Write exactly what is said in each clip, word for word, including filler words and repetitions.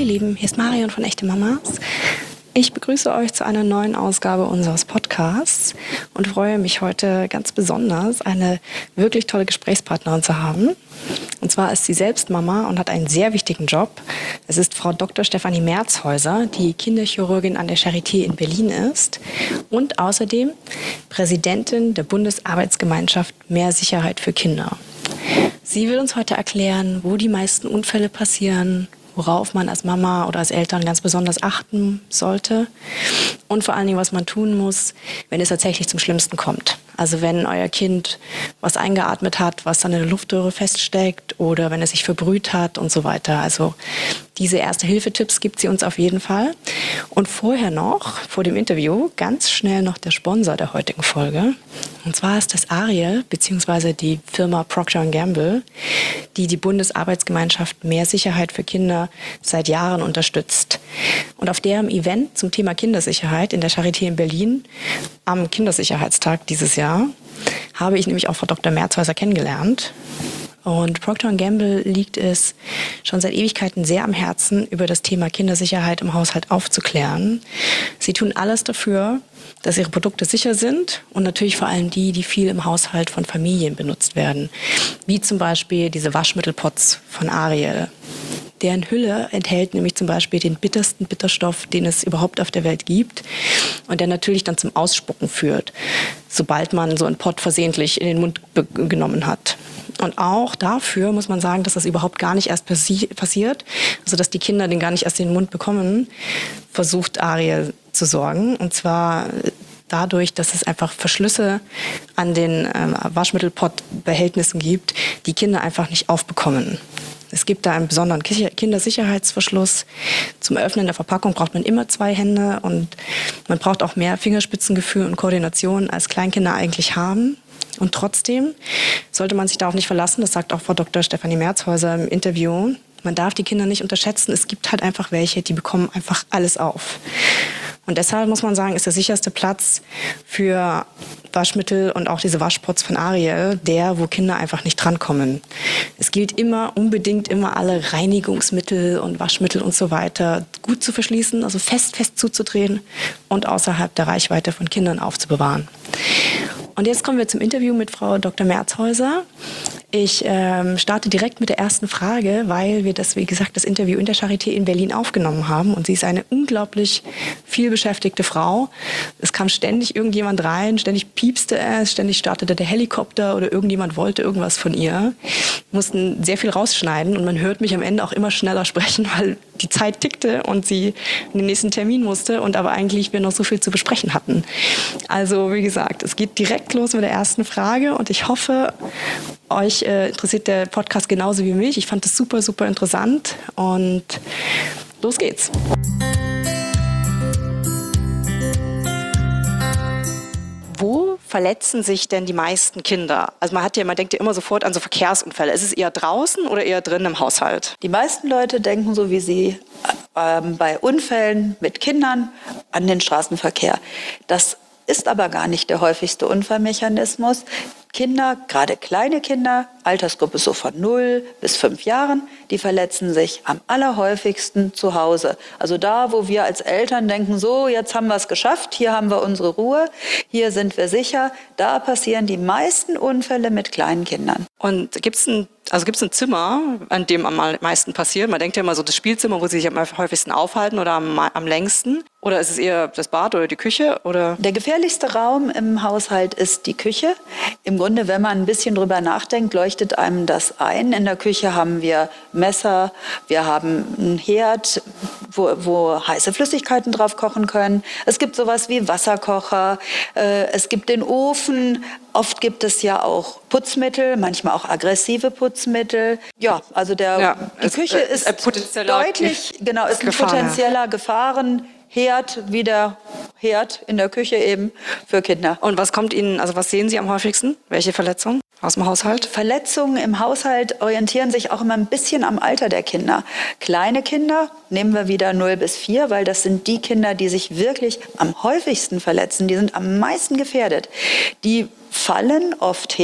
Lieben, hier ist Marion von Echte Mamas. Ich begrüße euch zu einer neuen Ausgabe unseres Podcasts und freue mich heute ganz besonders, eine wirklich tolle Gesprächspartnerin zu haben. Und zwar ist sie selbst Mama und hat einen sehr wichtigen Job. Es ist Frau Doktor Stefanie Merzhäuser, die Kinderchirurgin an der Charité in Berlin ist und außerdem Präsidentin der Bundesarbeitsgemeinschaft Mehr Sicherheit für Kinder. Sie will uns heute erklären, wo die meisten Unfälle passieren, worauf man als Mama oder als Eltern ganz besonders achten sollte und vor allen Dingen, was man tun muss, wenn es tatsächlich zum Schlimmsten kommt. Also wenn euer Kind was eingeatmet hat, was dann in der Luftröhre feststeckt oder wenn es sich verbrüht hat und so weiter. Also diese Erste-Hilfe-Tipps gibt sie uns auf jeden Fall. Und vorher noch, vor dem Interview, ganz schnell noch der Sponsor der heutigen Folge. Und zwar ist das Ariel, beziehungsweise die Firma Procter und Gamble, die die Bundesarbeitsgemeinschaft Mehr Sicherheit für Kinder seit Jahren unterstützt. Und auf deren Event zum Thema Kindersicherheit in der Charité in Berlin am Kindersicherheitstag dieses Jahr habe ich nämlich auch Frau Doktor Merzhäuser kennengelernt. Und Procter und Gamble liegt es schon seit Ewigkeiten sehr am Herzen, über das Thema Kindersicherheit im Haushalt aufzuklären. Sie tun alles dafür, dass ihre Produkte sicher sind und natürlich vor allem die, die viel im Haushalt von Familien benutzt werden. Wie zum Beispiel diese Waschmittelpots von Ariel. Deren Hülle enthält nämlich zum Beispiel den bittersten Bitterstoff, den es überhaupt auf der Welt gibt und der natürlich dann zum Ausspucken führt, sobald man so einen Pott versehentlich in den Mund genommen hat. Und auch dafür muss man sagen, dass das überhaupt gar nicht erst passi- passiert, also dass die Kinder den gar nicht erst in den Mund bekommen, versucht Ariel zu sorgen. Und zwar dadurch, dass es einfach Verschlüsse an den ähm, Waschmittelpottbehältnissen gibt, die Kinder einfach nicht aufbekommen. Es gibt da einen besonderen Kindersicherheitsverschluss. Zum Öffnen der Verpackung braucht man immer zwei Hände und man braucht auch mehr Fingerspitzengefühl und Koordination, als Kleinkinder eigentlich haben. Und trotzdem sollte man sich darauf nicht verlassen, das sagt auch Frau Doktor Stefanie Merzhäuser im Interview. Man darf die Kinder nicht unterschätzen. Es gibt halt einfach welche, die bekommen einfach alles auf. Und deshalb muss man sagen, ist der sicherste Platz für Waschmittel und auch diese Waschpots von Ariel der, wo Kinder einfach nicht drankommen. Es gilt immer, unbedingt immer alle Reinigungsmittel und Waschmittel und so weiter gut zu verschließen, also fest, fest zuzudrehen und außerhalb der Reichweite von Kindern aufzubewahren. Und jetzt kommen wir zum Interview mit Frau Doktor Merzhäuser. Ich ähm, starte direkt mit der ersten Frage, weil wir das, wie gesagt, das Interview in der Charité in Berlin aufgenommen haben. Und sie ist eine unglaublich vielbeschäftigte Frau. Es kam ständig irgendjemand rein, ständig piepste es, ständig startete der Helikopter oder irgendjemand wollte irgendwas von ihr. Wir mussten sehr viel rausschneiden und man hört mich am Ende auch immer schneller sprechen, weil die Zeit tickte und sie in den nächsten Termin musste und aber eigentlich wir noch so viel zu besprechen hatten. Also wie gesagt, es geht direkt los mit der ersten Frage und ich hoffe, euch äh, interessiert der Podcast genauso wie mich. Ich fand das super, super interessant und los geht's. Wo verletzen sich denn die meisten Kinder? Also man hat ja, man denkt ja immer sofort an so Verkehrsunfälle. Ist es eher draußen oder eher drin im Haushalt? Die meisten Leute denken so wie Sie äh, bei Unfällen mit Kindern an den Straßenverkehr. Das ist aber gar nicht der häufigste Unfallmechanismus. Kinder, gerade kleine Kinder, Altersgruppe so von null bis fünf Jahren, die verletzen sich am allerhäufigsten zu Hause. Also da, wo wir als Eltern denken, so, jetzt haben wir es geschafft, hier haben wir unsere Ruhe, hier sind wir sicher, da passieren die meisten Unfälle mit kleinen Kindern. Und gibt es ein, also gibt's ein Zimmer, an dem am meisten passiert? Man denkt ja immer so das Spielzimmer, wo sie sich am häufigsten aufhalten oder am, am längsten. Oder ist es eher das Bad oder die Küche? Oder? Der gefährlichste Raum im Haushalt ist die Küche. Im Grunde, wenn man ein bisschen drüber nachdenkt, leuchtet einem das ein. In der Küche haben wir Messer, wir haben einen Herd, wo, wo heiße Flüssigkeiten drauf kochen können. Es gibt sowas wie Wasserkocher, äh, es gibt den Ofen. Oft gibt es ja auch Putzmittel, manchmal auch aggressive Putzmittel. Ja, also der, ja, die es, Küche äh, ist äh, deutlich, genau, ist ein Gefahr, potenzieller Gefahren. Herd, wieder Herd in der Küche eben für Kinder. Und was kommt Ihnen, also was sehen Sie am häufigsten? Welche Verletzungen aus dem Haushalt? Verletzungen im Haushalt orientieren sich auch immer ein bisschen am Alter der Kinder. Kleine Kinder nehmen wir wieder null bis vier, weil das sind die Kinder, die sich wirklich am häufigsten verletzen. Die sind am meisten gefährdet. Die fallen oft hin,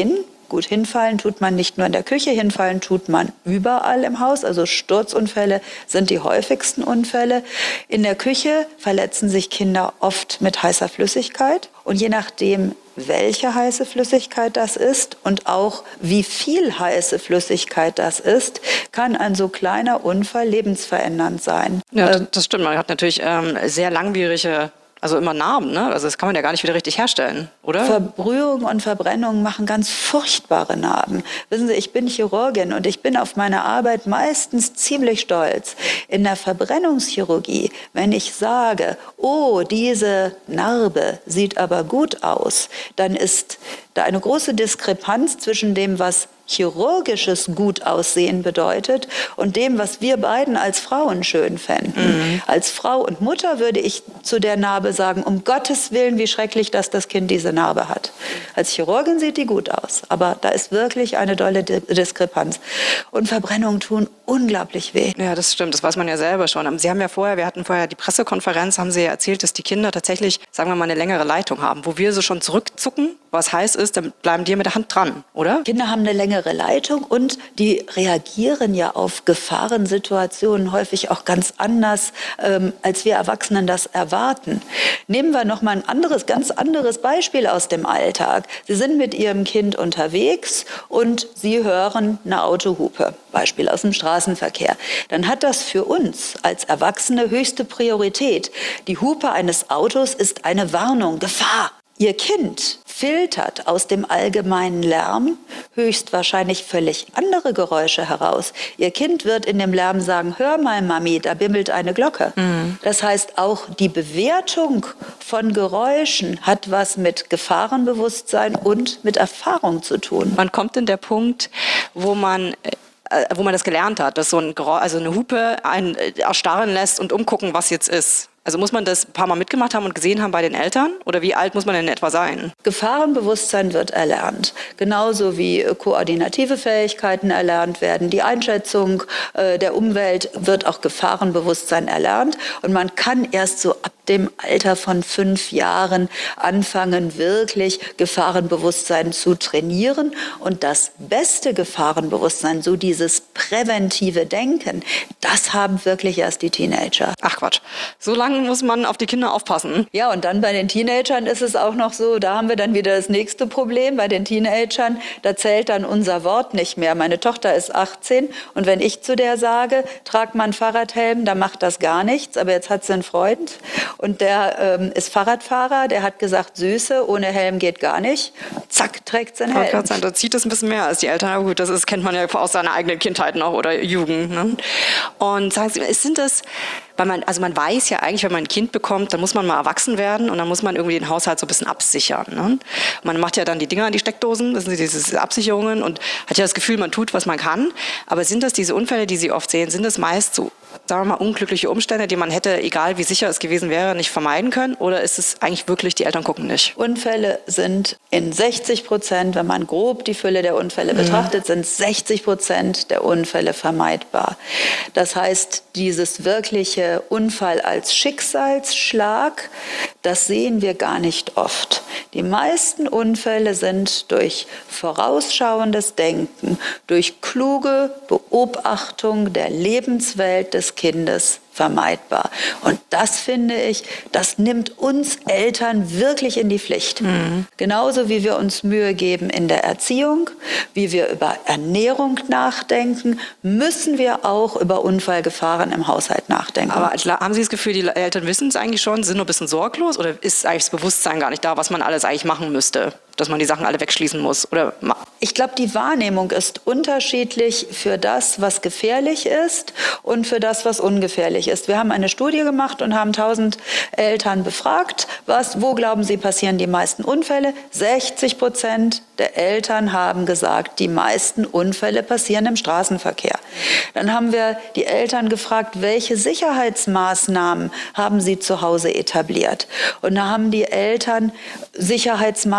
Gut, hinfallen tut man nicht nur in der Küche, hinfallen tut man überall im Haus. Also Sturzunfälle sind die häufigsten Unfälle. In der Küche verletzen sich Kinder oft mit heißer Flüssigkeit. Und je nachdem, welche heiße Flüssigkeit das ist und auch wie viel heiße Flüssigkeit das ist, kann ein so kleiner Unfall lebensverändernd sein. Ja, das, das stimmt. Man hat natürlich ähm, sehr langwierige, also immer Narben, ne? Also das kann man ja gar nicht wieder richtig herstellen, oder? Verbrühungen und Verbrennungen machen ganz furchtbare Narben. Wissen Sie, ich bin Chirurgin und ich bin auf meine Arbeit meistens ziemlich stolz. In der Verbrennungschirurgie, wenn ich sage, oh, diese Narbe sieht aber gut aus, dann ist da eine große Diskrepanz zwischen dem, was chirurgisches Gutaussehen bedeutet und dem, was wir beiden als Frauen schön fänden. Mhm. Als Frau und Mutter würde ich zu der Narbe sagen, um Gottes Willen, wie schrecklich, dass das Kind diese Narbe hat. Als Chirurgin sieht die gut aus, aber da ist wirklich eine dolle Diskrepanz. Und Verbrennungen tun unglaublich weh. Ja, das stimmt, das weiß man ja selber schon. Sie haben ja vorher, wir hatten vorher die Pressekonferenz, haben Sie ja erzählt, dass die Kinder tatsächlich, sagen wir mal, eine längere Leitung haben, wo wir so schon zurückzucken, was heiß ist, dann bleiben die mit der Hand dran, oder? Kinder haben eine längere Leitung und die reagieren ja auf Gefahrensituationen häufig auch ganz anders, ähm, als wir Erwachsenen das erwarten. Nehmen wir noch mal ein anderes, ganz anderes Beispiel aus dem Alltag. Sie sind mit Ihrem Kind unterwegs und Sie hören eine Autohupe, Beispiel aus dem Straßenverkehr. Dann hat das für uns als Erwachsene höchste Priorität. Die Hupe eines Autos ist eine Warnung, Gefahr. Ihr Kind filtert aus dem allgemeinen Lärm höchstwahrscheinlich völlig andere Geräusche heraus. Ihr Kind wird in dem Lärm sagen, hör mal Mami, da bimmelt eine Glocke. Mhm. Das heißt, auch die Bewertung von Geräuschen hat was mit Gefahrenbewusstsein und mit Erfahrung zu tun. Wann kommt denn der Punkt, wo man wo man das gelernt hat, dass so ein Geräusch, also eine Hupe einen erstarren lässt und umgucken, was jetzt ist? Also muss man das ein paar Mal mitgemacht haben und gesehen haben bei den Eltern? Oder wie alt muss man denn etwa sein? Gefahrenbewusstsein wird erlernt. Genauso wie koordinative Fähigkeiten erlernt werden. Die Einschätzung äh, der Umwelt wird auch Gefahrenbewusstsein erlernt. Und man kann erst so ab dem Alter von fünf Jahren anfangen, wirklich Gefahrenbewusstsein zu trainieren. Und das beste Gefahrenbewusstsein, so dieses präventive Denken, das haben wirklich erst die Teenager. Ach Quatsch. So lange muss man auf die Kinder aufpassen. Ja, und dann bei den Teenagern ist es auch noch so, da haben wir dann wieder das nächste Problem. Bei den Teenagern, da zählt dann unser Wort nicht mehr. Meine Tochter ist achtzehn und wenn ich zu der sage, trag mal einen Fahrradhelm, dann macht das gar nichts. Aber jetzt hat sie einen Freund und der ähm, ist Fahrradfahrer, der hat gesagt, Süße, ohne Helm geht gar nicht. Zack, trägt sie einen Helm. Sein, da zieht es ein bisschen mehr als die Eltern. Aber gut, das ist, kennt man ja aus seiner eigenen Kindheit noch oder Jugend. Ne? Und sagen Sie, sind das... Weil man, also man weiß ja eigentlich, wenn man ein Kind bekommt, dann muss man mal erwachsen werden und dann muss man irgendwie den Haushalt so ein bisschen absichern. Ne? Man macht ja dann die Dinger an die Steckdosen, das sind diese Absicherungen und hat ja das Gefühl, man tut, was man kann. Aber sind das diese Unfälle, die Sie oft sehen, sind das meist so, sagen wir mal, unglückliche Umstände, die man hätte, egal wie sicher es gewesen wäre, nicht vermeiden können? Oder ist es eigentlich wirklich, die Eltern gucken nicht? Unfälle sind in sechzig Prozent, wenn man grob die Fülle der Unfälle mhm. betrachtet, sind sechzig Prozent der Unfälle vermeidbar. Das heißt, dieses wirkliche Unfall als Schicksalsschlag, das sehen wir gar nicht oft. Die meisten Unfälle sind durch vorausschauendes Denken, durch kluge Beobachtung der Lebenswelt des Kindes vermeidbar. Und das, finde ich, das nimmt uns Eltern wirklich in die Pflicht. Mhm. Genauso wie wir uns Mühe geben in der Erziehung, wie wir über Ernährung nachdenken, müssen wir auch über Unfallgefahren im Haushalt nachdenken. Aber haben Sie das Gefühl, die Eltern wissen es eigentlich schon, sind nur ein bisschen sorglos oder ist eigentlich das Bewusstsein gar nicht da, was man alles eigentlich machen müsste? Dass man die Sachen alle wegschließen muss? Oder ich glaube, die Wahrnehmung ist unterschiedlich für das, was gefährlich ist und für das, was ungefährlich ist. Wir haben eine Studie gemacht und haben tausend Eltern befragt, was, wo glauben Sie passieren die meisten Unfälle? sechzig Prozent der Eltern haben gesagt, die meisten Unfälle passieren im Straßenverkehr. Dann haben wir die Eltern gefragt, welche Sicherheitsmaßnahmen haben sie zu Hause etabliert? Und da haben die Eltern Sicherheitsmaßnahmen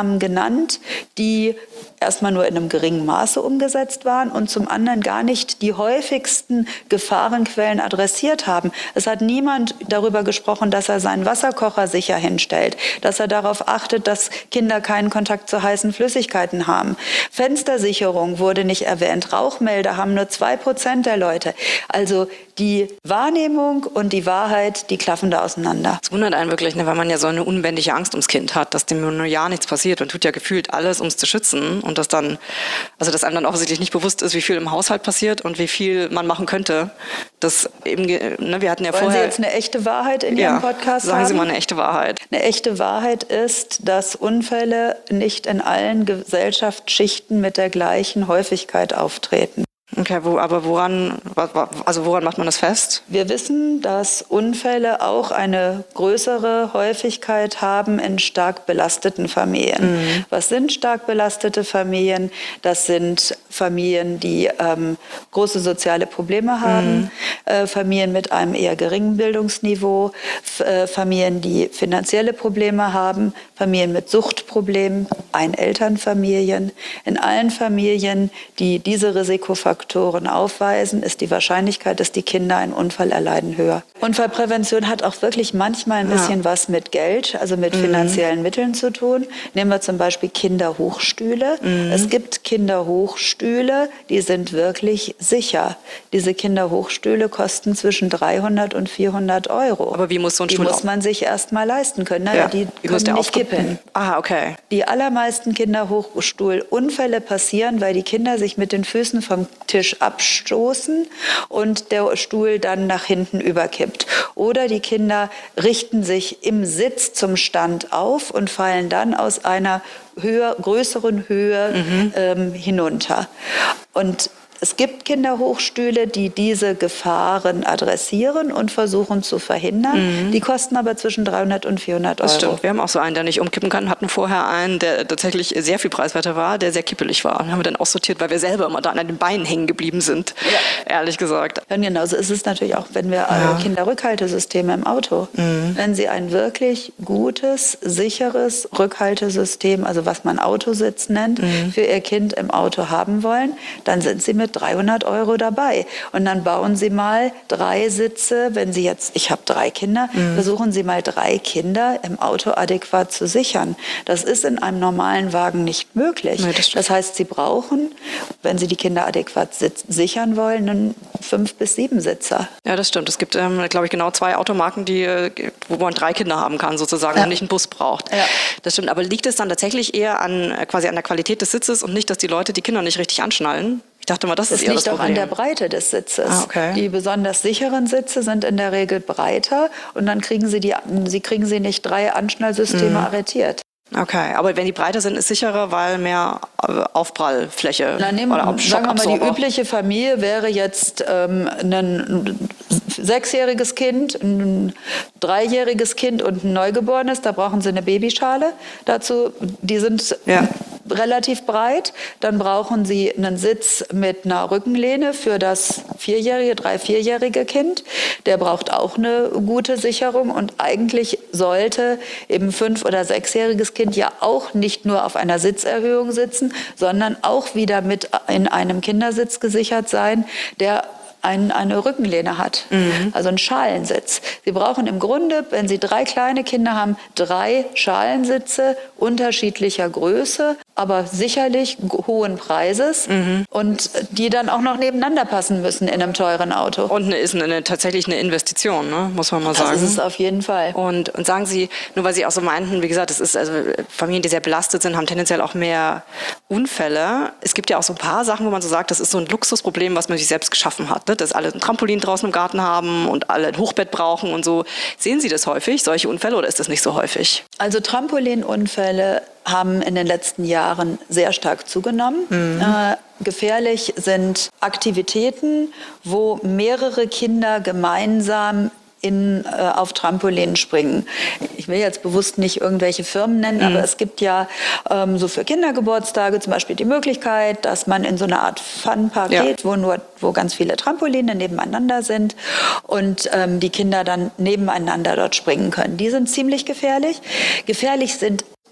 Maßnahmen genannt, die erstmal nur in einem geringen Maße umgesetzt waren und zum anderen gar nicht die häufigsten Gefahrenquellen adressiert haben. Es hat niemand darüber gesprochen, dass er seinen Wasserkocher sicher hinstellt, dass er darauf achtet, dass Kinder keinen Kontakt zu heißen Flüssigkeiten haben. Fenstersicherung wurde nicht erwähnt. Rauchmelder haben nur zwei Prozent der Leute. Also die Wahrnehmung und die Wahrheit, die klaffen da auseinander. Es wundert einen wirklich, ne, weil man ja so eine unbändige Angst ums Kind hat, dass dem nur ja nichts passiert und tut ja gefühlt alles, um es zu schützen. Und dass dann, also dass einem dann offensichtlich nicht bewusst ist, wie viel im Haushalt passiert und wie viel man machen könnte. Das eben, ne, wir hatten ja Wollen vorher. Sie jetzt eine echte Wahrheit in Ihrem ja, Podcast sagen haben? Sie mal eine echte Wahrheit. Eine echte Wahrheit ist, dass Unfälle nicht in allen Gesellschaftsschichten mit der gleichen Häufigkeit auftreten. Okay, wo, aber woran, also woran macht man das fest? Wir wissen, dass Unfälle auch eine größere Häufigkeit haben in stark belasteten Familien. Mhm. Was sind stark belastete Familien? Das sind Familien, die ähm, große soziale Probleme haben, mhm. äh, Familien mit einem eher geringen Bildungsniveau, f- äh, Familien, die finanzielle Probleme haben, Familien mit Suchtproblemen, Einelternfamilien. In allen Familien, die diese Risikofaktoren aufweisen, ist die Wahrscheinlichkeit, dass die Kinder einen Unfall erleiden, höher. Unfallprävention hat auch wirklich manchmal ein bisschen ja. was mit Geld, also mit mhm. finanziellen Mitteln zu tun. Nehmen wir zum Beispiel Kinderhochstühle. Mhm. Es gibt Kinderhochstühle, die sind wirklich sicher. Diese Kinderhochstühle kosten zwischen dreihundert und vierhundert Euro. Aber wie muss so ein Stuhl Die muss man sich erst mal leisten können. Naja, ja. die wie können nicht kippeln. Ah, okay. Die allermeisten Kinderhochstuhlunfälle passieren, weil die Kinder sich mit den Füßen vom Tisch abstoßen und der Stuhl dann nach hinten überkippt. Oder die Kinder richten sich im Sitz zum Stand auf und fallen dann aus einer höher, größeren Höhe mhm. ähm, hinunter. Und es gibt Kinderhochstühle, die diese Gefahren adressieren und versuchen zu verhindern. Mhm. Die kosten aber zwischen dreihundert und vierhundert Euro. Das stimmt. Wir haben auch so einen, der nicht umkippen kann. Hatten vorher einen, der tatsächlich sehr viel preiswerter war, der sehr kippelig war. Den haben wir dann aussortiert, weil wir selber immer da an den Beinen hängen geblieben sind, ja. ehrlich gesagt. Und genauso ist es natürlich auch, wenn wir ja. Kinderrückhaltesysteme im Auto. Mhm. Wenn Sie ein wirklich gutes, sicheres Rückhaltesystem, also was man Autositz nennt, mhm. für Ihr Kind im Auto haben wollen, dann sind Sie mit dreihundert Euro dabei. Und dann bauen Sie mal drei Sitze, wenn Sie jetzt, ich habe drei Kinder, mhm. versuchen Sie mal drei Kinder im Auto adäquat zu sichern. Das ist in einem normalen Wagen nicht möglich. Nee, das, das heißt, Sie brauchen, wenn Sie die Kinder adäquat sitz- sichern wollen, einen fünf bis sieben Sitzer. Ja, das stimmt. Es gibt, ähm, glaube ich, genau zwei Automarken, die, wo man drei Kinder haben kann, sozusagen, ja. und nicht einen Bus braucht. Ja. Das stimmt. Aber liegt es dann tatsächlich eher an, quasi an der Qualität des Sitzes und nicht, dass die Leute die Kinder nicht richtig anschnallen? Ich dachte mal, das, das ist eher das liegt auch Problem. an der Breite des Sitzes. Ah, okay. Die besonders sicheren Sitze sind in der Regel breiter und dann kriegen Sie, die, Sie, kriegen Sie nicht drei Anschnallsysteme mhm. arretiert. Okay, aber wenn die breiter sind, ist sicherer, weil mehr Aufprallfläche Na, nehmen, oder sagen wir mal, die übliche Familie wäre jetzt ähm, ein sechsjähriges Kind, ein dreijähriges Kind und ein Neugeborenes. Da brauchen Sie eine Babyschale dazu. Die sind ja. relativ breit. Dann brauchen Sie einen Sitz mit einer Rückenlehne für das vierjährige, drei-, vierjährige Kind. Der braucht auch eine gute Sicherung. Und eigentlich sollte eben fünf- oder sechsjähriges Kind ja auch nicht nur auf einer Sitzerhöhung sitzen, sondern auch wieder mit in einem Kindersitz gesichert sein, der Ein, eine Rückenlehne hat, mhm. also einen Schalensitz. Sie brauchen im Grunde, wenn Sie drei kleine Kinder haben, drei Schalensitze unterschiedlicher Größe, aber sicherlich hohen Preises mhm. und die dann auch noch nebeneinander passen müssen in einem teuren Auto. Und ist eine, eine, tatsächlich eine Investition, ne? Muss man mal sagen. Das ist es auf jeden Fall. Und, und sagen Sie, nur weil Sie auch so meinten, wie gesagt, es ist also Familien, die sehr belastet sind, haben tendenziell auch mehr Unfälle. Es gibt ja auch so ein paar Sachen, wo man so sagt, das ist so ein Luxusproblem, was man sich selbst geschaffen hat. Dass alle ein Trampolin draußen im Garten haben und alle ein Hochbett brauchen und so. Sehen Sie das häufig, solche Unfälle, oder ist das nicht so häufig? Also Trampolinunfälle haben in den letzten Jahren sehr stark zugenommen. Mhm. Äh, gefährlich sind Aktivitäten, wo mehrere Kinder gemeinsam in, äh, auf Trampolinen springen. Ich will jetzt bewusst nicht irgendwelche Firmen nennen, mhm. aber es gibt ja ähm, so für Kindergeburtstage zum Beispiel die Möglichkeit, dass man in so eine Art Fun-Park ja. geht, wo nur wo ganz viele Trampoline nebeneinander sind und ähm, die Kinder dann nebeneinander dort springen können. Die sind ziemlich gefährlich. Gefährlich sind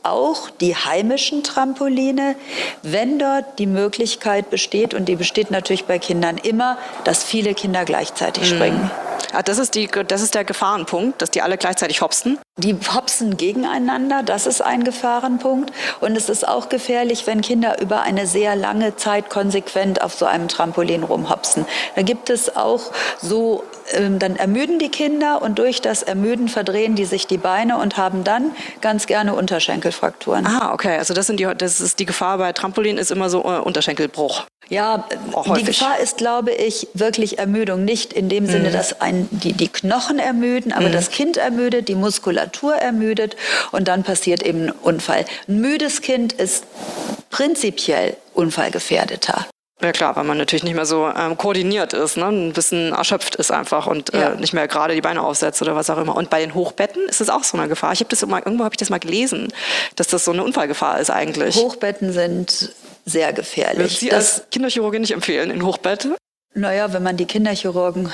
auch die heimischen Trampoline, wenn dort die Möglichkeit besteht, und die besteht natürlich bei Kindern immer, dass viele Kinder gleichzeitig springen. Ah, das ist die, das ist der Gefahrenpunkt, dass die alle gleichzeitig hopsen? Die hopsen gegeneinander, das ist ein Gefahrenpunkt. Und es ist auch gefährlich, wenn Kinder über eine sehr lange Zeit konsequent auf so einem Trampolin rumhopsen. Da gibt es auch so, ähm, dann ermüden die Kinder und durch das Ermüden verdrehen die sich die Beine und haben dann ganz gerne Unterschenkelfrakturen. Ah, okay, also das, sind die, das ist die Gefahr bei Trampolin, ist immer so äh, Unterschenkelbruch. Ja, Oh, die Gefahr ist, glaube ich, wirklich Ermüdung. Nicht in dem Sinne, dass ein, die, die Knochen ermüden, aber Mhm. das Kind ermüdet, die Muskulatur ermüdet und dann passiert eben ein Unfall. Ein müdes Kind ist prinzipiell unfallgefährdeter. Ja klar, weil man natürlich nicht mehr so ähm, koordiniert ist, ne? Ein bisschen erschöpft ist einfach und Ja. äh, nicht mehr gerade die Beine aufsetzt oder was auch immer. Und bei den Hochbetten ist das auch so eine Gefahr. Ich habe das immer, irgendwo habe ich das mal gelesen, dass das so eine Unfallgefahr ist eigentlich. Hochbetten sind sehr Würden gefährlich. Sie Das, als Kinderchirurgin nicht empfehlen, in Hochbett? naja, wenn man die Kinderchirurgen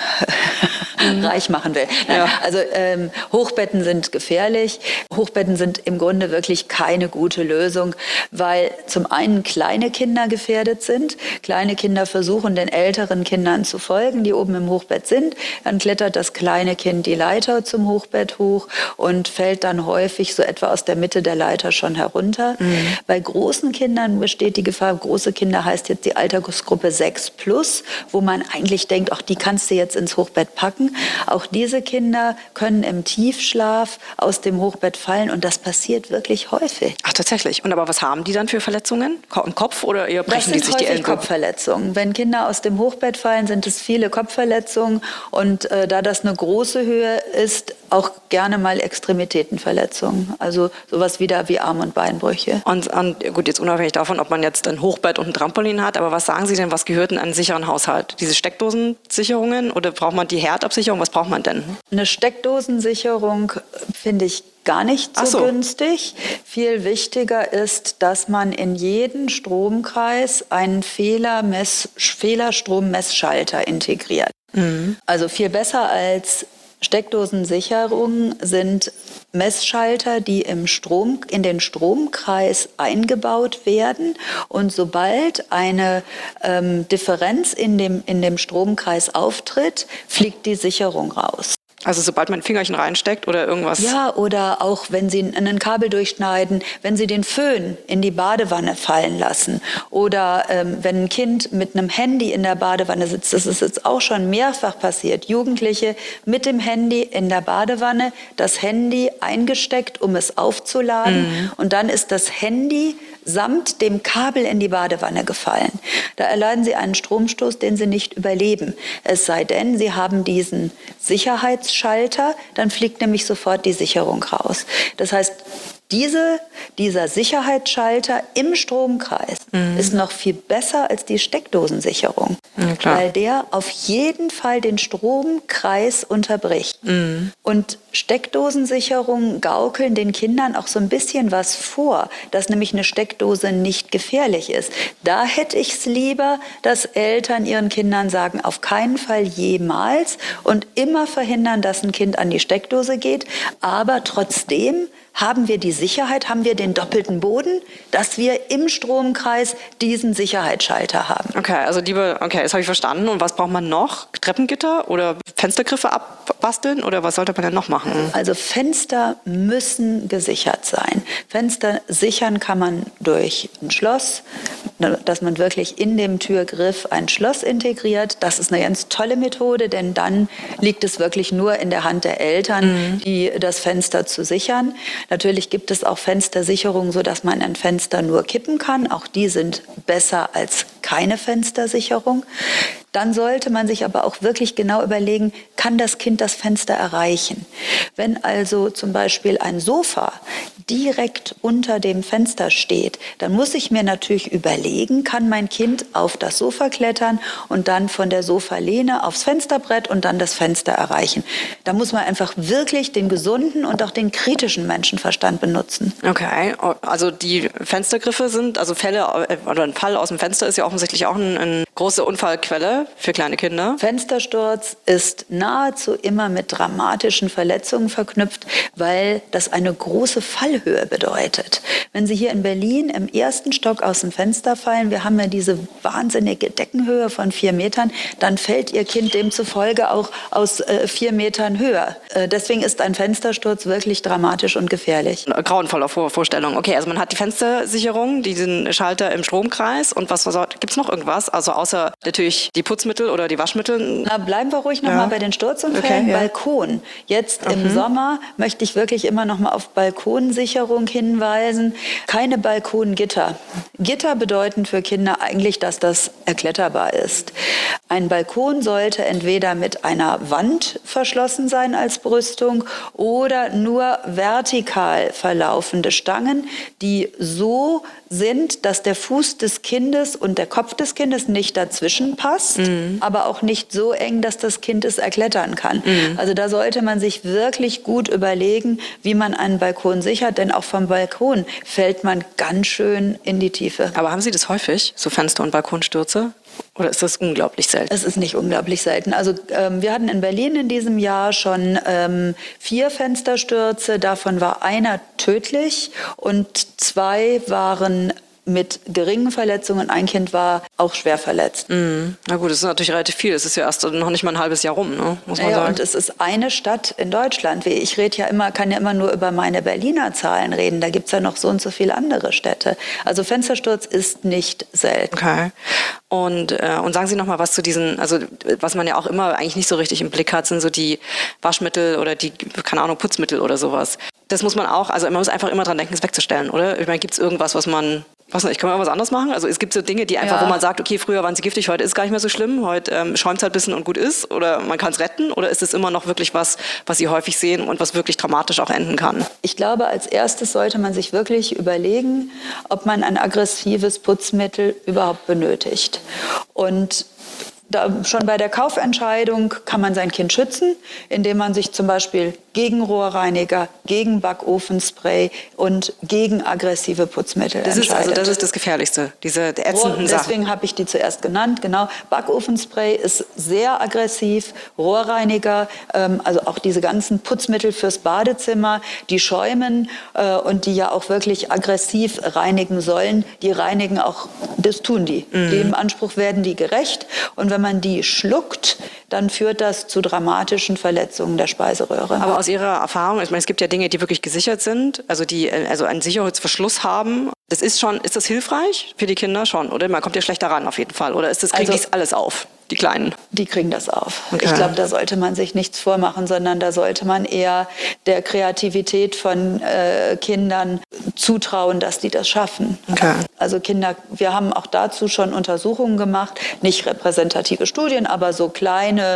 reich machen will. Nein, Ja. Also ähm, Hochbetten sind gefährlich. Hochbetten sind im Grunde wirklich keine gute Lösung, weil zum einen kleine Kinder gefährdet sind. Kleine Kinder versuchen, den älteren Kindern zu folgen, die oben im Hochbett sind. Dann klettert das kleine Kind die Leiter zum Hochbett hoch und fällt dann häufig so etwa aus der Mitte der Leiter schon herunter. Mhm. Bei großen Kindern besteht die Gefahr, große Kinder heißt jetzt die Altersgruppe sechs plus, wo man eigentlich denkt, auch die kannst du jetzt ins Hochbett packen. Auch diese Kinder können im Tiefschlaf aus dem Hochbett fallen und das passiert wirklich häufig. Ach, tatsächlich. Und aber was haben die dann für Verletzungen? Ko- Im Kopf oder eher Das brechen die sind sich die häufig Ellenbogen? Kopfverletzungen. Wenn Kinder aus dem Hochbett fallen, sind es viele Kopfverletzungen und äh, da das eine große Höhe ist, auch gerne mal Extremitätenverletzungen. Also sowas wieder wie Arm- und Beinbrüche. Und, und gut, jetzt unabhängig davon, ob man jetzt ein Hochbett und ein Trampolin hat, aber was sagen Sie denn, was gehört in einen sicheren Haushalt? Diese Steckdosensicherungen oder braucht man die Herdabsicherung? Was braucht man denn? Eine Steckdosensicherung finde ich gar nicht so, Ach so. günstig. Viel wichtiger ist, dass man in jeden Stromkreis einen Fehlermess, Fehlerstrommessschalter integriert. Mhm. Also viel besser als Steckdosensicherungen sind Messschalter, die im Strom, in den Stromkreis eingebaut werden. Und sobald eine ähm, Differenz in dem, in dem Stromkreis auftritt, fliegt die Sicherung raus. Also sobald man ein Fingerchen reinsteckt oder irgendwas? Ja, oder auch wenn Sie ein Kabel durchschneiden, wenn Sie den Föhn in die Badewanne fallen lassen oder ähm, wenn ein Kind mit einem Handy in der Badewanne sitzt, das ist jetzt auch schon mehrfach passiert, Jugendliche mit dem Handy in der Badewanne, das Handy eingesteckt, um es aufzuladen mhm. und dann ist das Handy samt dem Kabel in die Badewanne gefallen. Da erleiden Sie einen Stromstoß, den Sie nicht überleben. Es sei denn, Sie haben diesen Sicherheitsschalter, dann fliegt nämlich sofort die Sicherung raus. Das heißt, diese, dieser Sicherheitsschalter im Stromkreis mhm. ist noch viel besser als die Steckdosensicherung, ja, klar. Weil der auf jeden Fall den Stromkreis unterbricht. Mhm. Und Steckdosensicherungen gaukeln den Kindern auch so ein bisschen was vor, dass nämlich eine Steckdose nicht gefährlich ist. Da hätte ich es lieber, dass Eltern ihren Kindern sagen, auf keinen Fall jemals und immer verhindern, dass ein Kind an die Steckdose geht, aber trotzdem haben wir die Sicherheit, haben wir den doppelten Boden, dass wir im Stromkreis diesen Sicherheitsschalter haben. Okay, also liebe, okay, das habe ich verstanden. Und was braucht man noch? Treppengitter oder Fenstergriffe abbasteln oder was sollte man denn noch machen? Also Fenster müssen gesichert sein. Fenster sichern kann man durch ein Schloss, dass man wirklich in dem Türgriff ein Schloss integriert. Das ist eine ganz tolle Methode, denn dann liegt es wirklich nur in der Hand der Eltern, mhm. die das Fenster zu sichern. Natürlich gibt es auch Fenstersicherungen, sodass man ein Fenster nur kippen kann. Auch die sind besser als keine Fenstersicherung. Dann sollte man sich aber auch wirklich genau überlegen, kann das Kind das Fenster erreichen? Wenn also zum Beispiel ein Sofa direkt unter dem Fenster steht, dann muss ich mir natürlich überlegen, kann mein Kind auf das Sofa klettern und dann von der Sofalehne aufs Fensterbrett und dann das Fenster erreichen. Da muss man einfach wirklich den gesunden und auch den kritischen Menschenverstand benutzen. Okay, also die Fenstergriffe sind, also Fälle oder ein Fall aus dem Fenster ist ja offensichtlich auch ein, ein große Unfallquelle für kleine Kinder. Fenstersturz ist nahezu immer mit dramatischen Verletzungen verknüpft, weil das eine große Fallhöhe bedeutet. Wenn Sie hier in Berlin im ersten Stock aus dem Fenster fallen, wir haben ja diese wahnsinnige Deckenhöhe von vier Metern, dann fällt Ihr Kind demzufolge auch aus äh, vier Metern höher. Äh, deswegen ist ein Fenstersturz wirklich dramatisch und gefährlich. Grauenvoller Vor Vorstellung. Okay, also man hat die Fenstersicherung, diesen Schalter im Stromkreis und was, was gibt es noch irgendwas? Also außer natürlich die Putzmittel oder die Waschmittel? Na, bleiben wir ruhig noch ja. mal bei den Sturzunfällen. Okay, ja. Balkon. Jetzt mhm. im Sommer möchte ich wirklich immer noch mal auf Balkonsicherung hinweisen. Keine Balkongitter. Gitter bedeuten für Kinder eigentlich, dass das erkletterbar ist. Ein Balkon sollte entweder mit einer Wand verschlossen sein als Brüstung oder nur vertikal verlaufende Stangen, die so sind, dass der Fuß des Kindes und der Kopf des Kindes nicht dazwischen passt, mhm. aber auch nicht so eng, dass das Kind es erklettern kann. Mhm. Also da sollte man sich wirklich gut überlegen, wie man einen Balkon sichert, denn auch vom Balkon fällt man ganz schön in die Tiefe. Aber haben Sie das häufig, so Fenster- und Balkonstürze? Oder ist das unglaublich selten? Es ist nicht unglaublich selten. Also ähm, wir hatten in Berlin in diesem Jahr schon ähm, vier Fensterstürze. Davon war einer tödlich und zwei waren mit geringen Verletzungen. Ein Kind war auch schwer verletzt. Mm. Na gut, das ist natürlich relativ viel. Es ist ja erst noch nicht mal ein halbes Jahr rum, ne? Muss man ja, sagen. Und es ist eine Stadt in Deutschland. Ich rede ja immer, kann ja immer nur über meine Berliner Zahlen reden. Da gibt es ja noch so und so viele andere Städte. Also Fenstersturz ist nicht selten. Okay. Und, äh, und sagen Sie noch mal was zu diesen, also was man ja auch immer eigentlich nicht so richtig im Blick hat, sind so die Waschmittel oder die, keine Ahnung, Putzmittel oder sowas. Das muss man auch, also man muss einfach immer dran denken, es wegzustellen, oder? Ich meine, gibt es irgendwas, was man, was nicht, kann man irgendwas anderes machen? Also es gibt so Dinge, die einfach, ja. wo man sagt, okay, früher waren sie giftig, heute ist es gar nicht mehr so schlimm, heute ähm, schäumt es halt ein bisschen und gut ist, oder man kann es retten, oder ist es immer noch wirklich was, was Sie häufig sehen und was wirklich dramatisch auch enden kann? Ich glaube, als erstes sollte man sich wirklich überlegen, ob man ein aggressives Putzmittel überhaupt benötigt. Und da, schon bei der Kaufentscheidung kann man sein Kind schützen, indem man sich zum Beispiel gegen Rohrreiniger, gegen Backofenspray und gegen aggressive Putzmittel das entscheidet. Ist also das ist das Gefährlichste, diese ätzenden Sachen. Deswegen habe ich die zuerst genannt. Genau, Backofenspray ist sehr aggressiv, Rohrreiniger, ähm, also auch diese ganzen Putzmittel fürs Badezimmer, die schäumen äh, und die ja auch wirklich aggressiv reinigen sollen, die reinigen auch, das tun die. Mhm. Dem Anspruch werden die gerecht. Und wenn man die schluckt, dann führt das zu dramatischen Verletzungen der Speiseröhre. Aber aus Ihrer Erfahrung, ich meine, es gibt ja Dinge, die wirklich gesichert sind, also die also einen Sicherheitsverschluss haben. Das ist schon, ist das hilfreich für die Kinder schon, oder? Man kommt ja schlechter ran auf jeden Fall. Oder ist das, kriegen also, die alles auf, die Kleinen? Die kriegen das auf. Okay. Ich glaube, da sollte man sich nichts vormachen, sondern da sollte man eher der Kreativität von äh, Kindern zutrauen, dass die das schaffen. Okay. Also Kinder, wir haben auch dazu schon Untersuchungen gemacht, nicht repräsentative Studien, aber so kleine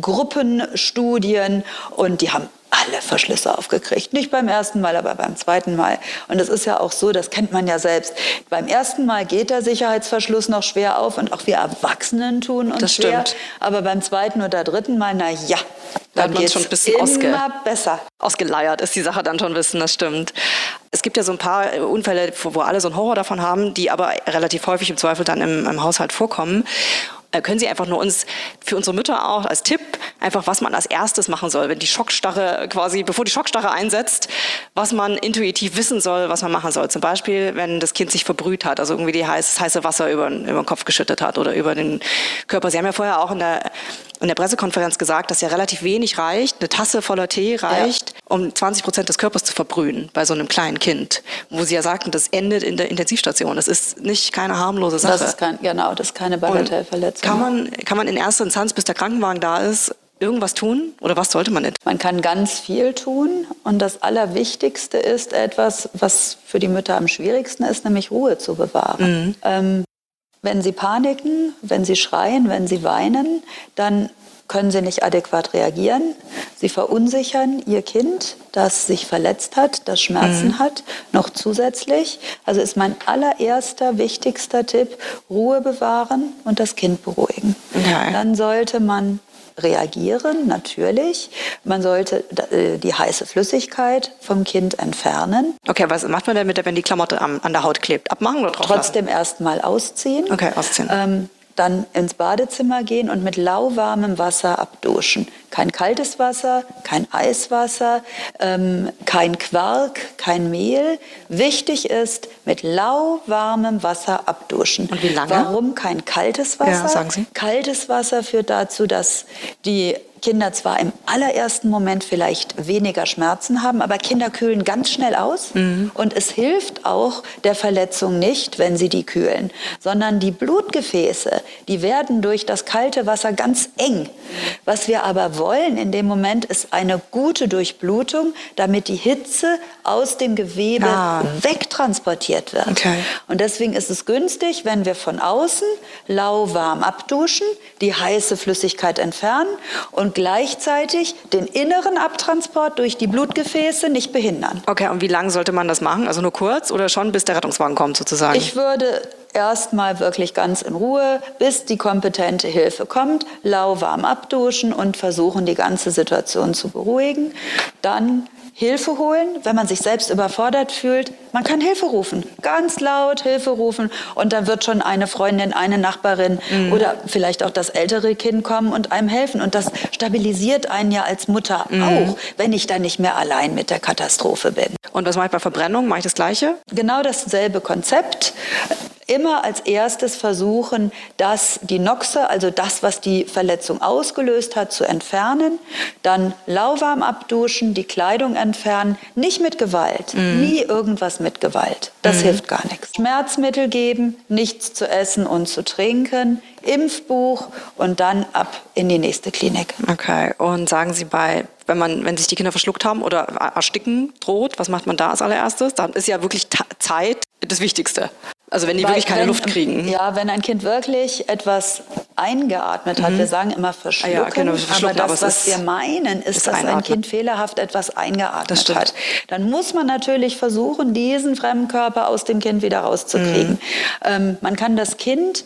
Gruppenstudien, und die haben alle Verschlüsse aufgekriegt. Nicht beim ersten Mal, aber beim zweiten Mal. Und es ist ja auch so, das kennt man ja selbst. Beim ersten Mal geht der Sicherheitsverschluss noch schwer auf und auch wir Erwachsenen tun uns das schwer. Stimmt. Aber beim zweiten oder dritten Mal, na ja, dann geht es schon ein bisschen immer ausge besser. Ausgeleiert ist die Sache dann schon wissen, das stimmt. Es gibt ja so ein paar Unfälle, wo alle so einen Horror davon haben, die aber relativ häufig im Zweifel dann im, im Haushalt vorkommen. Können Sie einfach nur uns, für unsere Mütter auch als Tipp, einfach was man als erstes machen soll, wenn die Schockstarre quasi, bevor die Schockstarre einsetzt, was man intuitiv wissen soll, was man machen soll. Zum Beispiel, wenn das Kind sich verbrüht hat, also irgendwie die heiß, heiße Wasser über, über den Kopf geschüttet hat oder über den Körper. Sie haben ja vorher auch in der, in der Pressekonferenz gesagt, dass ja relativ wenig reicht, eine Tasse voller Tee reicht, ja. um zwanzig Prozent des Körpers zu verbrühen bei so einem kleinen Kind. Wo Sie ja sagten, das endet in der Intensivstation. Das ist nicht keine harmlose Sache. Das ist kein, genau, das ist keine Bagatellverletzung. Kann man, kann man in erster Instanz, bis der Krankenwagen da ist, irgendwas tun? Oder was sollte man nicht? Man kann ganz viel tun. Und das Allerwichtigste ist etwas, was für die Mütter am schwierigsten ist, nämlich Ruhe zu bewahren. Mhm. Ähm, wenn sie paniken, wenn sie schreien, wenn sie weinen, dann können sie nicht adäquat reagieren. Sie verunsichern ihr Kind, das sich verletzt hat, das Schmerzen mhm. hat, noch zusätzlich. Also ist mein allererster, wichtigster Tipp, Ruhe bewahren und das Kind beruhigen. Okay. Dann sollte man reagieren, natürlich. Man sollte die heiße Flüssigkeit vom Kind entfernen. Okay, was macht man denn mit der, wenn die Klamotte an, an der Haut klebt? Abmachen oder drauf Trotzdem erst mal ausziehen. Okay, ausziehen. Ähm, dann ins Badezimmer gehen und mit lauwarmem Wasser abduschen. Kein kaltes Wasser, kein Eiswasser, ähm, kein Quark, kein Mehl. Wichtig ist, mit lauwarmem Wasser abduschen. Und wie lange? Warum kein kaltes Wasser? Ja, sagen Sie. Kaltes Wasser führt dazu, dass die Kinder zwar im allerersten Moment vielleicht weniger Schmerzen haben, aber Kinder kühlen ganz schnell aus. Mhm. Und es hilft auch der Verletzung nicht, wenn sie die kühlen, sondern die Blutgefäße, die werden durch das kalte Wasser ganz eng. Was wir aber wollen in dem Moment ist eine gute Durchblutung, damit die Hitze aus dem Gewebe ah. wegtransportiert wird. Okay. Und deswegen ist es günstig, wenn wir von außen lauwarm abduschen, die heiße Flüssigkeit entfernen und gleichzeitig den inneren Abtransport durch die Blutgefäße nicht behindern. Okay, und wie lange sollte man das machen? Also nur kurz oder schon, bis der Rettungswagen kommt sozusagen? Ich würde erstmal wirklich ganz in Ruhe, bis die kompetente Hilfe kommt, lauwarm abduschen und versuchen, die ganze Situation zu beruhigen. Dann Hilfe holen, wenn man sich selbst überfordert fühlt. Man kann Hilfe rufen, ganz laut Hilfe rufen und dann wird schon eine Freundin, eine Nachbarin mhm. oder vielleicht auch das ältere Kind kommen und einem helfen. Und das stabilisiert einen ja als Mutter mhm. auch, wenn ich dann nicht mehr allein mit der Katastrophe bin. Und was mache ich bei Verbrennung? Mache ich das Gleiche? Genau dasselbe Konzept. Immer als erstes versuchen, dass die Noxe, also das, was die Verletzung ausgelöst hat, zu entfernen. Dann lauwarm abduschen, die Kleidung entfernen. Nicht mit Gewalt, mm. nie irgendwas mit Gewalt. Das mm. hilft gar nichts. Schmerzmittel geben, nichts zu essen und zu trinken, Impfbuch und dann ab in die nächste Klinik. Okay, und sagen Sie bei... Wenn, man, wenn sich die Kinder verschluckt haben oder ersticken droht, was macht man da als allererstes? Dann ist ja wirklich Ta- Zeit das Wichtigste. Also wenn die Weil, wirklich keine wenn, Luft kriegen. Ja, wenn ein Kind wirklich etwas eingeatmet hat, mhm. wir sagen immer verschlucken, ah ja, genau, verschlucken aber das, aber was wir meinen, ist, ist dass einatmen. Ein Kind fehlerhaft etwas eingeatmet hat. Dann muss man natürlich versuchen, diesen Fremdkörper aus dem Kind wieder rauszukriegen. Mhm. Ähm, man kann das Kind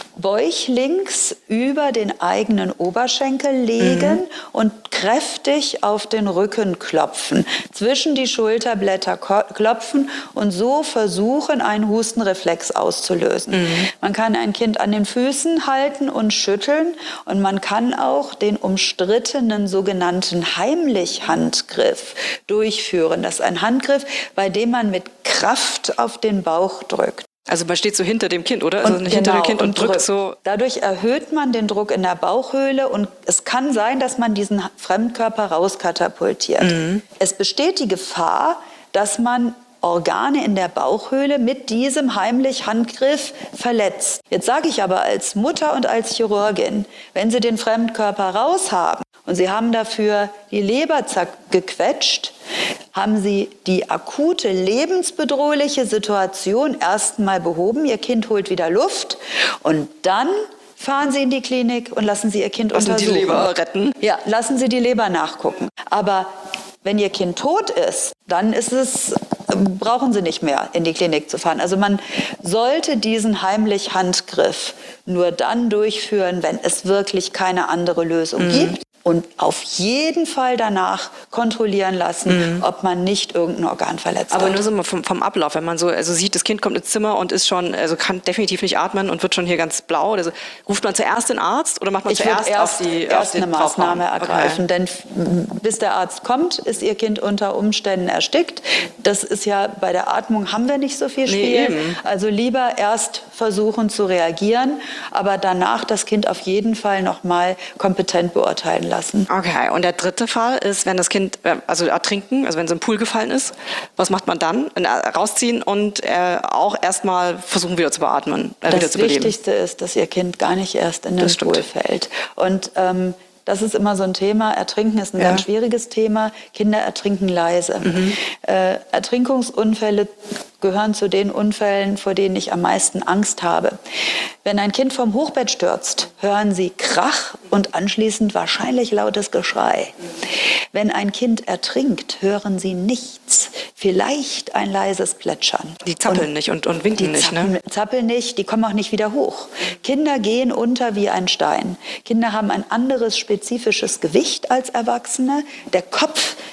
bäuchlings über den eigenen Oberschenkel legen mhm. und kräftig auf den Rücken klopfen, zwischen die Schulterblätter klopfen und so versuchen, einen Hustenreflex auszulösen. Mhm. Man kann ein Kind an den Füßen halten und schütteln und man kann auch den umstrittenen sogenannten Heimlich-Handgriff durchführen. Das ist ein Handgriff, bei dem man mit Kraft auf den Bauch drückt. Also man steht so hinter dem Kind, oder? Also und hinter genau, dem Kind und, und drückt drück. so. Dadurch erhöht man den Druck in der Bauchhöhle und es kann sein, dass man diesen Fremdkörper rauskatapultiert. Mhm. Es besteht die Gefahr, dass man Organe in der Bauchhöhle mit diesem Heimlich-Handgriff verletzt. Jetzt sage ich aber als Mutter und als Chirurgin, wenn Sie den Fremdkörper raus haben und Sie haben dafür die Leber gequetscht, haben Sie die akute lebensbedrohliche Situation erstmal behoben. Ihr Kind holt wieder Luft und dann fahren Sie in die Klinik und lassen Sie Ihr Kind lassen untersuchen. Lassen Sie die Leber retten? Ja, lassen Sie die Leber nachgucken. Aber wenn Ihr Kind tot ist, dann ist es, brauchen Sie nicht mehr in die Klinik zu fahren. Also man sollte diesen Heimlich-Handgriff nur dann durchführen, wenn es wirklich keine andere Lösung mhm. gibt. Und auf jeden Fall danach kontrollieren lassen, mhm. ob man nicht irgendein Organ verletzt Aber hat. Aber nur so mal vom, vom Ablauf, wenn man so also sieht, das Kind kommt ins Zimmer und ist schon, also kann definitiv nicht atmen und wird schon hier ganz blau. Also, ruft man zuerst den Arzt oder macht man ich zuerst erst, auf die erst auf den eine Maßnahme ergreifen, okay. denn bis der Arzt kommt, ist Ihr Kind unter Umständen erstickt. Das ist ja bei der Atmung haben wir nicht so viel Spiel. Nee, also lieber erst versuchen zu reagieren, aber danach das Kind auf jeden Fall noch mal kompetent beurteilen lassen. Okay, und der dritte Fall ist, wenn das Kind, also ertrinken, also wenn es im Pool gefallen ist, was macht man dann? Rausziehen und äh, auch erstmal versuchen wieder zu beatmen, äh, wieder das zu beleben. Das Wichtigste ist, dass Ihr Kind gar nicht erst in den Pool fällt. Und ähm, das ist immer so ein Thema. Ertrinken ist ein ja. ganz schwieriges Thema. Kinder ertrinken leise. Mhm. Äh, Ertrinkungsunfälle gehören zu den Unfällen, vor denen ich am meisten Angst habe. Wenn ein Kind vom Hochbett stürzt, hören Sie Krach und anschließend wahrscheinlich lautes Geschrei. Wenn ein Kind ertrinkt, hören Sie nichts, vielleicht ein leises Plätschern. Die zappeln und nicht und, und winken die nicht, zappeln, ne? zappeln nicht, die kommen auch nicht wieder hoch. Kinder gehen unter wie ein Stein. Kinder haben ein anderes spezifisches Gewicht als Erwachsene. Der Kopf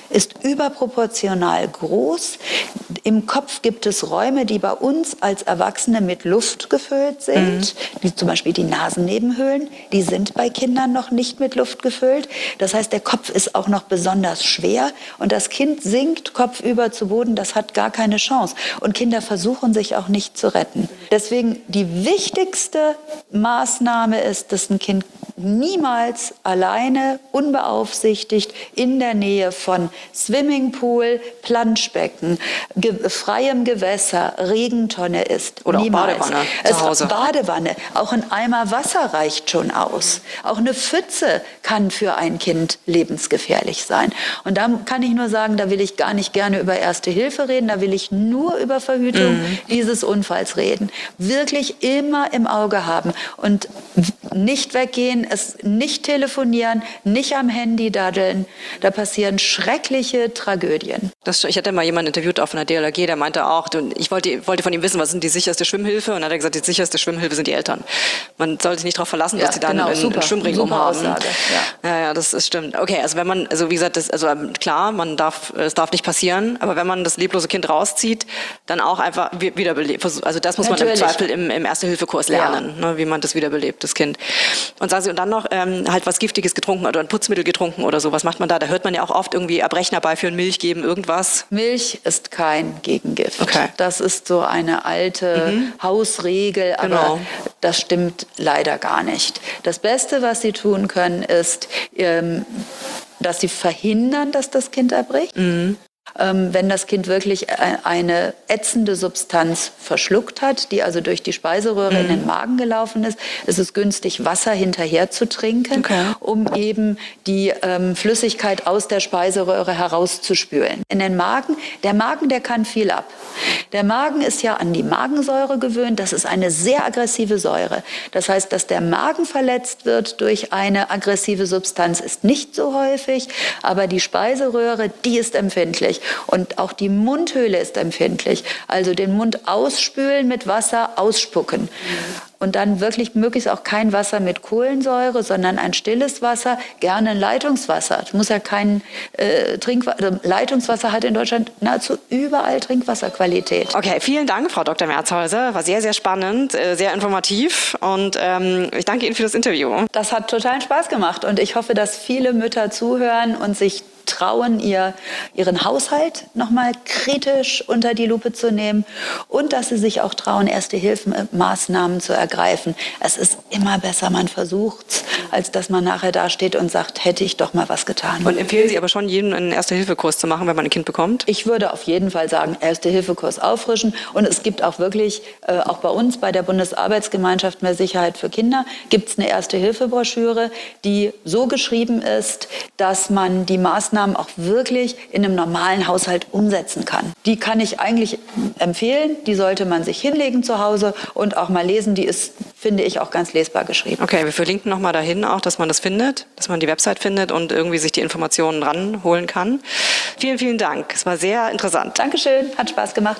ist überproportional groß. Im Kopf gibt es Räume, die bei uns als Erwachsene mit Luft gefüllt sind, mhm. wie zum Beispiel die Nasennebenhöhlen. Die sind bei Kindern noch nicht mit Luft gefüllt. Das heißt, der Kopf ist auch noch besonders schwer und das Kind sinkt kopfüber zu Boden. Das hat gar keine Chance. Und Kinder versuchen sich auch nicht zu retten. Deswegen die wichtigste Maßnahme ist, dass ein Kind niemals alleine, unbeaufsichtigt in der Nähe von Swimmingpool, Planschbecken, ge- freiem Gewässer, Regentonne ist. Oder niemals. auch Badewanne es, zu Hause. Badewanne, auch ein Eimer Wasser reicht schon aus. Auch eine Pfütze kann für ein Kind lebensgefährlich sein. Und da kann ich nur sagen, da will ich gar nicht gerne über Erste Hilfe reden, da will ich nur über Verhütung mhm. dieses Unfalls reden. Wirklich immer im Auge haben und nicht weggehen, es nicht telefonieren, nicht am Handy daddeln. Da passieren schreckliche Tragödien. Das, ich hatte mal jemanden interviewt auf einer D L R G, der meinte auch, ich wollte, wollte von ihm wissen, was sind die sicherste Schwimmhilfe? Und dann hat er gesagt, die sicherste Schwimmhilfe sind die Eltern. Man sollte sich nicht darauf verlassen, ja, dass sie dann genau, einen, super, einen Schwimmring super umhaben. Aussage, ja. ja, ja, das ist stimmt. Okay, also wenn man, also wie gesagt, das, also klar, man darf, es darf nicht passieren, aber wenn man das leblose Kind rauszieht, dann auch einfach wiederbelebt. Also das muss Natürlich. man im Zweifel im, im Erste-Hilfe-Kurs lernen, ja. ne, wie man das wiederbelebt, das Kind. Und sagen Sie, und dann noch ähm, halt was Giftiges getrunken oder ein Putzmittel getrunken oder so. Was macht man da? Da hört man ja auch oft irgendwie Erbrechen herbeiführen, Milch geben, irgendwas. Milch ist kein Gegengift. Okay. Das ist so eine alte mhm. Hausregel, aber genau. das stimmt leider gar nicht. Das Beste, was Sie tun können, ist, ähm, dass Sie verhindern, dass das Kind erbricht. Mhm. Ähm, wenn das Kind wirklich eine ätzende Substanz verschluckt hat, die also durch die Speiseröhre mhm. in den Magen gelaufen ist, ist es günstig, Wasser hinterher zu trinken, okay. um eben die ähm, Flüssigkeit aus der Speiseröhre herauszuspülen. In den Magen, der Magen, der kann viel ab. Der Magen ist ja an die Magensäure gewöhnt. Das ist eine sehr aggressive Säure. Das heißt, dass der Magen verletzt wird durch eine aggressive Substanz, ist nicht so häufig, aber die Speiseröhre, die ist empfindlich. Und auch die Mundhöhle ist empfindlich. Also den Mund ausspülen mit Wasser, ausspucken. Und dann wirklich möglichst auch kein Wasser mit Kohlensäure, sondern ein stilles Wasser, gerne ein Leitungswasser. Es muss ja kein äh, Trinkwasser. Also Leitungswasser hat in Deutschland nahezu überall Trinkwasserqualität. Okay, vielen Dank, Frau Doktor Merzhäuser. War sehr, sehr spannend, sehr informativ und ähm, ich danke Ihnen für das Interview. Das hat totalen Spaß gemacht und ich hoffe, dass viele Mütter zuhören und sich trauen, ihr, ihren Haushalt nochmal kritisch unter die Lupe zu nehmen und dass sie sich auch trauen, Erste-Hilfen-Maßnahmen zu ergreifen. Es ist immer besser, man versucht's, als dass man nachher dasteht und sagt, hätte ich doch mal was getan. Und empfehlen Sie aber schon, jedem einen Erste-Hilfe-Kurs zu machen, wenn man ein Kind bekommt? Ich würde auf jeden Fall sagen, Erste-Hilfe-Kurs auffrischen. Und es gibt auch wirklich, äh, auch bei uns, bei der Bundesarbeitsgemeinschaft Mehr Sicherheit für Kinder, gibt es eine Erste-Hilfe-Broschüre, die so geschrieben ist, dass man die Maßnahmen auch wirklich in einem normalen Haushalt umsetzen kann. Die kann ich eigentlich empfehlen. Die sollte man sich hinlegen zu Hause und auch mal lesen. Die ist, finde ich, auch ganz lesbar geschrieben. Okay, wir verlinken nochmal dahin auch, dass man das findet, dass man die Website findet und irgendwie sich die Informationen ranholen kann. Vielen, vielen Dank. Es war sehr interessant. Dankeschön, hat Spaß gemacht.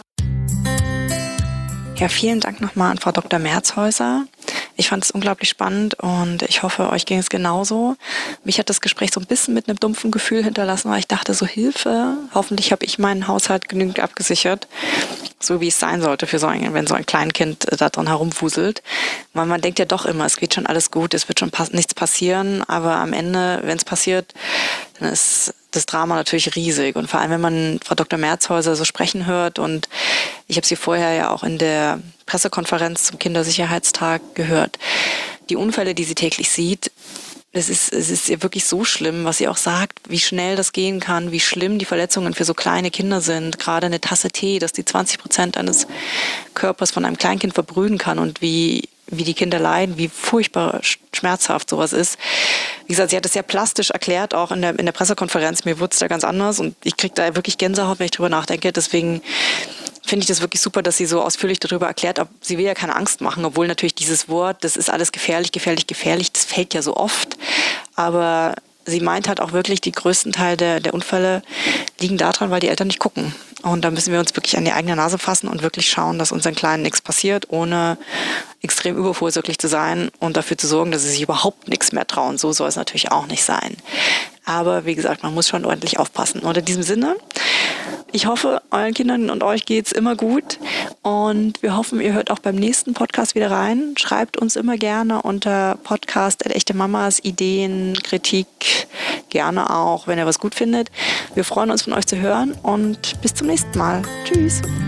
Ja, vielen Dank nochmal an Frau Doktor Merzhäuser. Ich fand es unglaublich spannend und ich hoffe, euch ging es genauso. Mich hat das Gespräch so ein bisschen mit einem dumpfen Gefühl hinterlassen, weil ich dachte, so Hilfe, hoffentlich habe ich meinen Haushalt genügend abgesichert, so wie es sein sollte, für so ein, wenn so ein Kleinkind da drin herumwuselt. Weil man denkt ja doch immer, es geht schon alles gut, es wird schon pass- nichts passieren, aber am Ende, wenn es passiert, dann ist das Drama natürlich riesig. Und vor allem, wenn man Frau Doktor Merzhäuser so sprechen hört, und ich habe sie vorher ja auch in der Pressekonferenz zum Kindersicherheitstag gehört, die Unfälle, die sie täglich sieht, es ist, es ist ihr wirklich so schlimm, was sie auch sagt, wie schnell das gehen kann, wie schlimm die Verletzungen für so kleine Kinder sind. Gerade eine Tasse Tee, dass die zwanzig Prozent eines Körpers von einem Kleinkind verbrühen kann und wie wie die Kinder leiden, wie furchtbar schmerzhaft sowas ist. Wie gesagt, sie hat es sehr plastisch erklärt, auch in der, in der Pressekonferenz. Mir wurde es da ganz anders und ich kriege da wirklich Gänsehaut, wenn ich drüber nachdenke. Deswegen finde ich das wirklich super, dass sie so ausführlich darüber erklärt. Ob, sie will ja keine Angst machen, obwohl natürlich dieses Wort, das ist alles gefährlich, gefährlich, gefährlich, das fällt ja so oft. Aber sie meint halt auch wirklich, die größten Teil der, der Unfälle liegen daran, weil die Eltern nicht gucken. Und da müssen wir uns wirklich an die eigene Nase fassen und wirklich schauen, dass unseren Kleinen nichts passiert, ohne extrem übervorsorglich zu sein und dafür zu sorgen, dass sie sich überhaupt nichts mehr trauen. So soll es natürlich auch nicht sein. Aber wie gesagt, man muss schon ordentlich aufpassen. Und in diesem Sinne, ich hoffe, euren Kindern und euch geht's immer gut. Und wir hoffen, ihr hört auch beim nächsten Podcast wieder rein. Schreibt uns immer gerne unter podcast at echte mamas Ideen, Kritik, gerne auch, wenn ihr was gut findet. Wir freuen uns, von euch zu hören und bis zum nächsten Mal. Tschüss.